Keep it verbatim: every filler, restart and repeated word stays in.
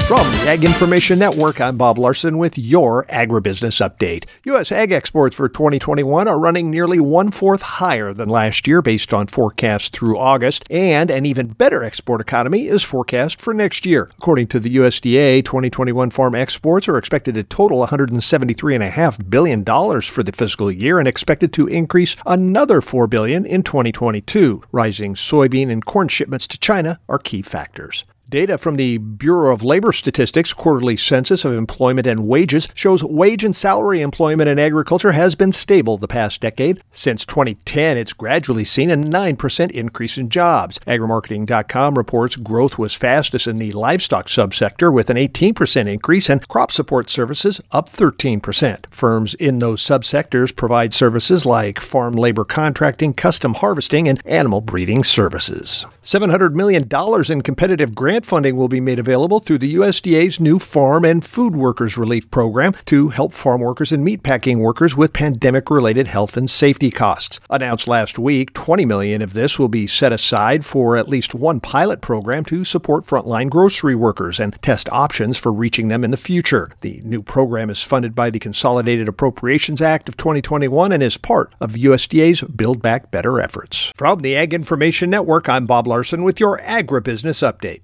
From the Ag Information Network, I'm Bob Larson with your Agribusiness Update. U S ag exports for twenty twenty-one are running nearly one-fourth higher than last year based on forecasts through August, and an even better export economy is forecast for next year. According to the U S D A, twenty twenty-one farm exports are expected to total one hundred seventy-three point five billion dollars for the fiscal year and expected to increase another four billion dollars in twenty twenty-two. Rising soybean and corn shipments to China are key factors. Data from the Bureau of Labor Statistics quarterly census of employment and wages shows wage and salary employment in agriculture has been stable the past decade. Since twenty ten, it's gradually seen a nine percent increase in jobs. Agrimarketing dot com reports growth was fastest in the livestock subsector with an eighteen percent increase and crop support services up thirteen percent. Firms in those subsectors provide services like farm labor contracting, custom harvesting, and animal breeding services. seven hundred million dollars in competitive grant funding will be made available through the U S D A's new Farm and Food Workers Relief Program to help farm workers and meatpacking workers with pandemic-related health and safety costs. Announced last week, twenty million dollars of this will be set aside for at least one pilot program to support frontline grocery workers and test options for reaching them in the future. The new program is funded by the Consolidated Appropriations Act of twenty twenty-one and is part of U S D A's Build Back Better efforts. From the Ag Information Network, I'm Bob Larson with your Agribusiness Update.